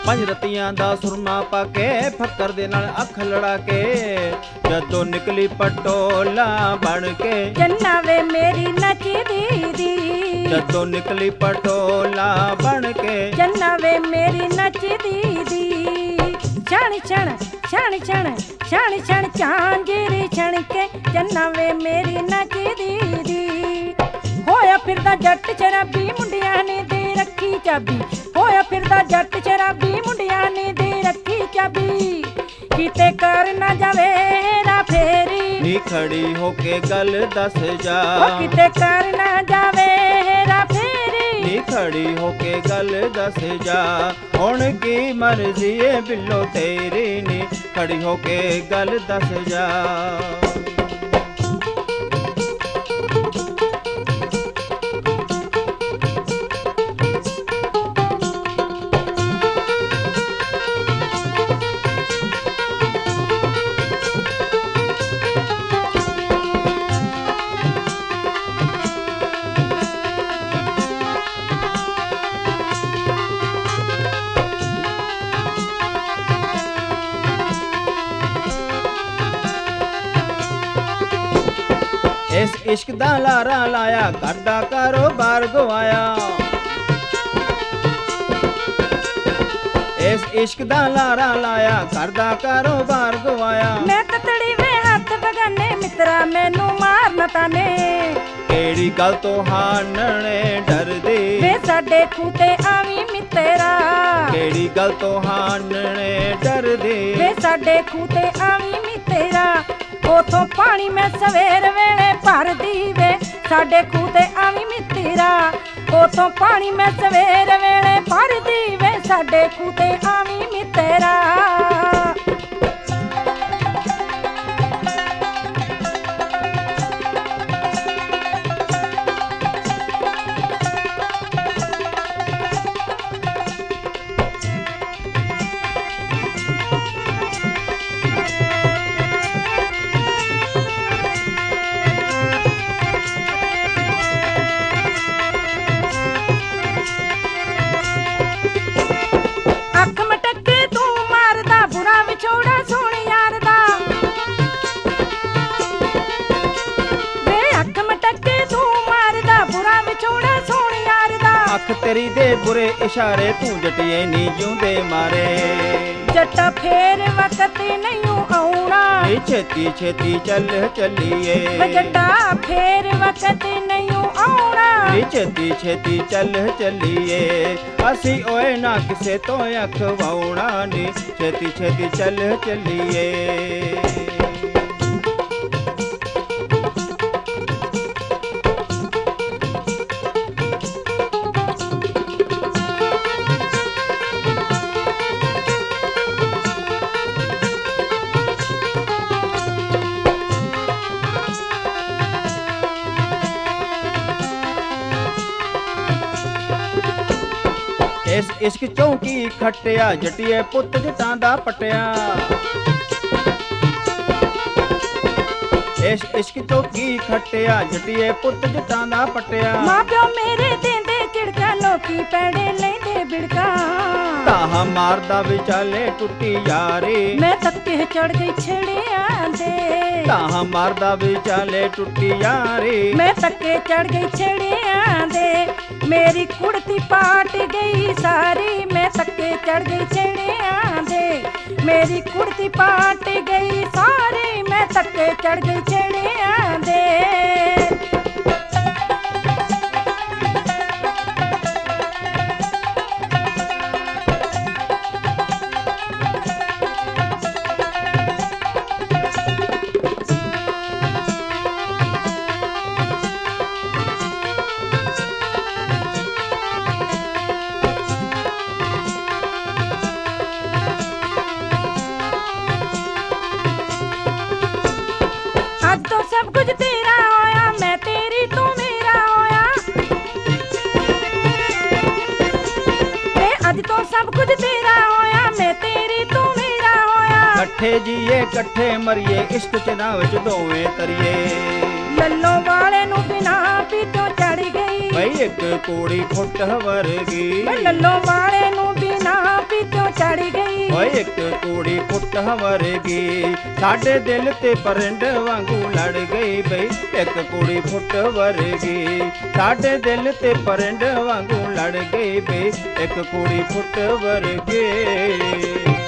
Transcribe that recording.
ਪੰਜ ਰਤੀਆਂ ਦਾ ਸੁਰਮਾ ਪਾ ਕੇ ਫੱਕਰ ਦੇ ਨਾਲ ਅੱਖ ਲੜਾ ਕੇ ਜਦੋਂ ਨਿਕਲੀ ਪਟੋਲਾ ਬਣ ਕੇ ਚੰਨਾ ਵੇ ਮੇਰੀ ਨੱਚਦੀ ਦੀ ਜਦੋਂ ਨਿਕਲੀ ਪਟੋਲਾ ਬਣ ਕੇ ਚੰਨਾ ਵੇ ਮੇਰੀ ਨੱਚਦੀ ਦੀ ਛਣ ਛਣ ਛਣ ਛਣ ਛਣ ਛਣ ਝਾਂਜਰੀ ਛਣ ਕੇ ਚੰਨਾ ਵੇ ਮੇਰੀ ਨੱਚਦੀ ਦੀ ਹੋਇਆ ਫਿਰਦਾ ਜੱਟ ਸ਼ਰਾਬੀ ਮੁੰਡਿਆਂ ਨੇ ਦੇ ਰੱਖੀ ਚਾਬੀ ਹੋਇਆ ਫਿਰਦਾ ਜੱਟ ਸ਼ਰਾਬੀ ਮੁੰਡਿਆਂ ਨੇ ਦੇ ਰੱਖੀ ਚਾਬੀ ਕਿਤੇ ਕਰ ਨਾ ਜਾਵੇ ਹੇਰਾ ਫੇਰੀ ਨੀ ਖੜੀ ਹੋ ਕੇ ਗੱਲ ਦੱਸ ਜਾ ਕਿਤੇ ਕਰ ਨਾ ਜਾਵੇ ਹੇਰਾ ਫੇਰੀ ਨੀ ਖੜੀ ਹੋ ਕੇ ਗੱਲ ਦੱਸ ਜਾ ਹੁਣ ਕੀ ਮਰਜ਼ੀ ਏ ਬਿੱਲੋ ਤੇਰੀ ਨੀ ਖੜੀ ਹੋ ਕੇ ਗੱਲ ਦੱਸ ਜਾ ਇਸ ਇਸ਼ਕ ਦਾ ਲਾਰਾ ਲਾਇਆ ਘਰ ਦਾ ਕਾਰੋਬਾਰ ਗਵਾਇਆ ਇਸ ਇਸ਼ਕ ਦਾ ਲਾਰਾ ਲਾਇਆ ਘਰ ਦਾ ਕਾਰੋਬਾਰ ਗਵਾਇਆ ਮੈਂ ਤਤੜੀ ਵੇ ਹੱਥ ਬਗਾਨੇ ਮਿੱਤਰਾ ਮੈਨੂੰ ਮਾਰਨਾ ਤਾਨੇ ਕਿਹੜੀ ਗੱਲ ਤੋਂ ਹਾਨਣੇ ਡਰਦੀ ਵੇ ਸਾਡੇ ਖੂਤੇ ਆਵੀਂ ਮਿੱਤਰਾ ਕਿਹੜੀ ਗੱਲ ਤੋਂ ਹਾਨਣੇ ਡਰਦੀ ਵੇ ਸਾਡੇ ਖੂਤੇ ਆਵੀਂ ਮਿੱਤਰਾ ਉਥੋਂ ਪਾਣੀ ਮੈਂ ਸਵੇਰ ਵੇਲੇ ਭਰਦੀ ਵੇ ਸਾਡੇ ਖੂਹ ਤੇ ਆਵੀਂ ਮਿੱਤਰਾ ਉਥੋਂ ਪਾਣੀ ਮੈਂ ਸਵੇਰ ਵੇਲੇ ਭਰਦੀ ਵੇ ਸਾਡੇ ਖੂਹ ਤੇ ਆਵੀਂ ਮਿੱਤਰਾ ਅੱਖ ਤੇਰੀ ਦੇ ਬੁਰੇ ਇਸ਼ਾਰੇ ਤੂੰ ਜਟੀਏ ਨੀ ਜਿਉਂਦੇ ਮਾਰੇ ਜੱਟਾ ਫੇਰ ਵਕਤ ਨਹੀਂ ਆਉਣਾ ਨੀ ਛੇਤੀ ਛੇਤੀ ਚੱਲ ਚੱਲੀਏ ਜੱਟਾ ਫੇਰ ਵਕਤ ਨਹੀਂ ਆਉਣਾ ਨੀ ਛੇਤੀ ਛੇਤੀ ਚੱਲ ਚੱਲੀਏ ਅਸੀਂ ਓਏ ਨਾ ਕਿਸੇ ਤੋਂ ਅੱਖ ਵਾਉਣਾ ਨੀ ਛੇਤੀ ਛੇਤੀ ਚੱਲ ਚੱਲੀਏ ਇਸ ਇਸ਼ਕ ਚੋਂ ਕੀ ਖੱਟਿਆ ਜਟੀਏ ਪੁੱਤ ਜਟਾਂ ਦਾ ਪਟਿਆ ਇਸ ਇਸ਼ਕ ਚੋਂ ਕੀ ਖੱਟਿਆ ਜਟੀਏ ਪੁੱਤ ਜਟਾਂ ਦਾ ਪਟਿਆ ਮਾਂ ਪਿਓ ਮੇਰੇ ਦਿੰਦੇ ਝਿੜਕਾਂ ਲੋਕੀ ਪੈੜੇ ਲੈਂਦੇ ਬਿੜਕਾਂ ਤਾਹਾ ਮਾਰਦਾ ਵਿਚਾਲੇ ਟੁੱਟੀ ਯਾਰੀ ਮੈਂ ਤੱਕੇ ਚੜ ਗਈ ਛੜਿਆਂ ਦੇ ਤਾਹਾ ਮਾਰਦਾ ਵਿਚਾਲੇ ਟੁੱਟੀ ਯਾਰੀ ਮੈਂ ਤੱਕੇ ਚੜ ਗਈ ਛੜਿਆਂ ਦੇ ਮੇਰੀ ਕੁੜਤੀ ਪਾਟ ਗਈ ਸਾਰੀ ਮੈਂ ਤੱਕੇ ਚੜ ਗਈ ਛੜਿਆਂ ਦੇ ਮੇਰੀ ਕੁੜਤੀ ਪਾਟ ਗਈ ਸਾਰੀ ਮੈਂ ਤੱਕੇ ਚੜ ਗਈ ਛੜਿਆਂ ਦੇ ਅੱਜ ਤੋਂ ਸਭ ਕੁਝ ਤੇਰਾ ਹੋਇਆ ਮੈਂ ਤੇਰੀ ਤੂੰ ਮੇਰਾ ਹੋਇਆ ਵੇ ਅੱਜ ਤੋਂ ਸਭ ਕੁਝ ਤੇਰਾ ਹੋਇਆ ਮੈਂ ਤੇਰੀ ਤੂੰ ਮੇਰਾ ਹੋਇਆ ਇਕੱਠੇ ਜੀਏ ਇਕੱਠੇ ਮਰੀਏ ਇਸ਼ਕ ਚ ਨਾ ਵਿੱਚ ਦੋਵੇਂ ਤਰੀਏ ਲੱਲੋ ਵਾਲੇ ਨੂੰ ਬਿਨਾ ਪੀਤੋਂ ਚੜ ਗਈ ਬਈ ਇੱਕ ਕੋੜੀ ਫੁੱਟ ਵਰਗੀ ਲੱਲੋ ਵਾਲੇ ਨੂੰ ਬਿਨਾ ਪੌੜੀ ਤੋਂ ਚੜ ਗਈ। ਓਏ ਇੱਕ ਕੁੜੀ ਫੁੱਟ ਵਰਗੀ ਸਾਡੇ ਦਿਲ ਤੇ ਪਰਿੰਡ ਵਾਂਗੂ ਲੜ ਗਈ ਬਈ। ਇੱਕ ਕੁੜੀ ਫੁੱਟ ਵਰਗੀ ਸਾਡੇ ਦਿਲ ਤੇ ਪਰਿੰਡ ਵਾਂਗੂ ਲੜ ਗਈ ਬਈ। ਇੱਕ ਕੁੜੀ ਫੁੱਟ ਵਰਗੀ।